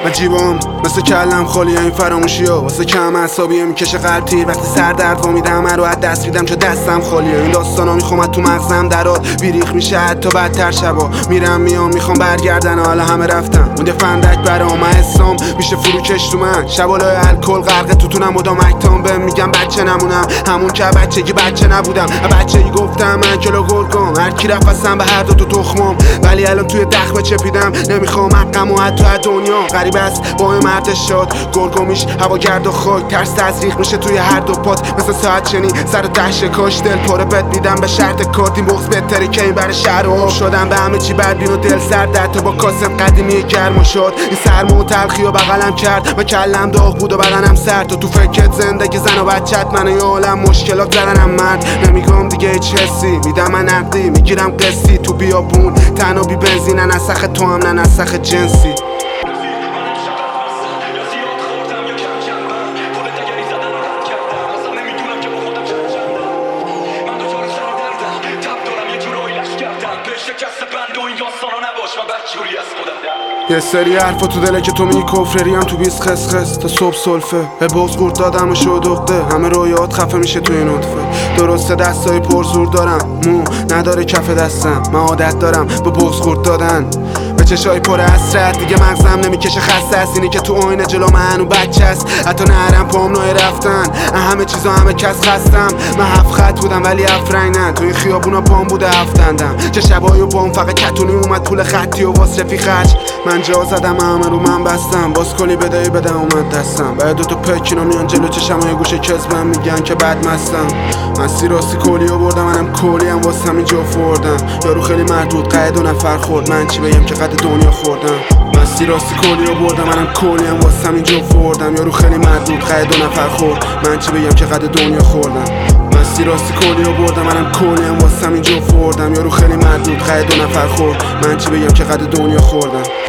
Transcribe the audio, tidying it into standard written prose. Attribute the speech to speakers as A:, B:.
A: من جیبام مثل کلم خالیه این فراموشی‌ها، واسه کم اعصابیه میکشه قلب تیر وقتی سر درد وا میدم من رو از دست میدم چون دستم خالیه. این داستانا میخوام تو مغزم درات بیریخ میشه حتی بدتر شبا میرم میام میخوام برگردن حالا همه رفتم اون فندک برام حسام میشه فروکش تو من شبالای الکل غرق توتونم مدام اکتام بهم میگم بچه نمونم همون که بچگی بچه نبودم بچگی گفتم من کلو گرگم هر کی رفت قسم به هر دو تخمم ولی الان توی دخمه چپیدم نمیخوام حقم و حتی دنیا غریب است با این مرد شاد گرگومیش هوا گرد و خاک ترس تزریق میشه توی هر دو پات مثل ساعت چنی سر دهش کاش دل پاره بد میدم به شرط کارت این بغض بهتره که این برای شهر و شدم به همه چی بدبین و دل سرد حتی با کاسم قدیمی گرم شد این سرما و تلخی و بغلم کرد و کلم داغ بود و بدنم سرد تو فکرت زندگی زن و بچت من یه عالم مشکلات زدنم مرد نمیگم دیگه هیچ حسی میدم من نقدی میگیرم قسطی تو بیابون تنها بی بنزین نه نسخ تو هم نه نسخ جنسی یه سری حرفا تو دله که تو میگی کفرری هم تو بیست خس خس تا صبح سلفه بغض قورت دادم و شد دخته همه رویات خفه میشه توی نطفه درسته دستای پر زور دارم مو نداره کف دستم من عادت دارم به بغض قورت دادن به چشای پر حسرت دیگه مغزم نمیکشه خسته است اینی که تو آینه جلو من و بچه است حتی نهرم پام نوع رفتن همه چیزا همه کس خستم من هفت خط بودم ولی افرنگ نه تو این خیابونا پام بوده هفتندم چه شبایی و بام فقط کتونی اومد پول خطی و واس رفیقش من جا زدم همه رو من بستم باز کلی بدهی بدم اومد دستم بعد دوتا پکینا میان جلو چشم و یه گوشه کذبم میگن که بد مستم من راستی کلی و بردم منم کلی هم واسه همین جا فردم یارو خیلی مردود قید دو نفر خورد من چی بگم که قد دنیا خوردم من راستی کلی و بردم منم کلی هم واسه همین جا فردم یارو خیلی مردود قید دو نفر خورد من چی بگم که قد دنیا خوردم من راستی کلی و بردم منم کلی هم واسه همین جا فردم یارو خیلی مردود قید دو نفر خورد من چی بگم که قد دنیا خوردم